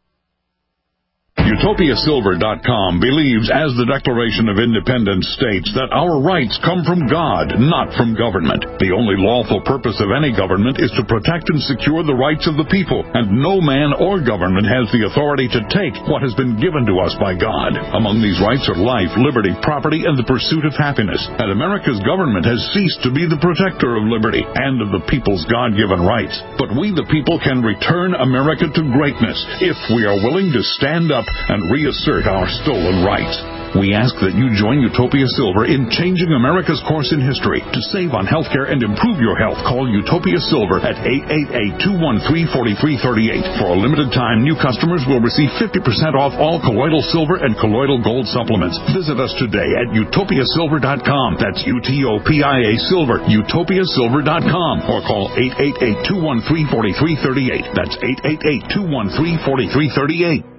Utopia Silver dot com believes, as the Declaration of Independence states, that our rights come from God, not from government. The only lawful purpose of any government is to protect and secure the rights of the people, and no man or government has the authority to take what has been given to us by God. Among these rights are life, liberty, property, and the pursuit of happiness. And America's government has ceased to be the protector of liberty and of the people's God-given rights. But we, the people, can return America to greatness if we are willing to stand up and reassert our stolen rights. We ask that you join Utopia Silver in changing America's course in history. To save on health care and improve your health, call Utopia Silver at eight eight eight, two one three, four three three eight. For a limited time, new customers will receive fifty percent off all colloidal silver and colloidal gold supplements. Visit us today at utopia silver dot com. That's U T O P I A Silver, utopia silver dot com. Or call eight eight eight, two one three, four three three eight. That's eight eight eight, two one three, four three three eight.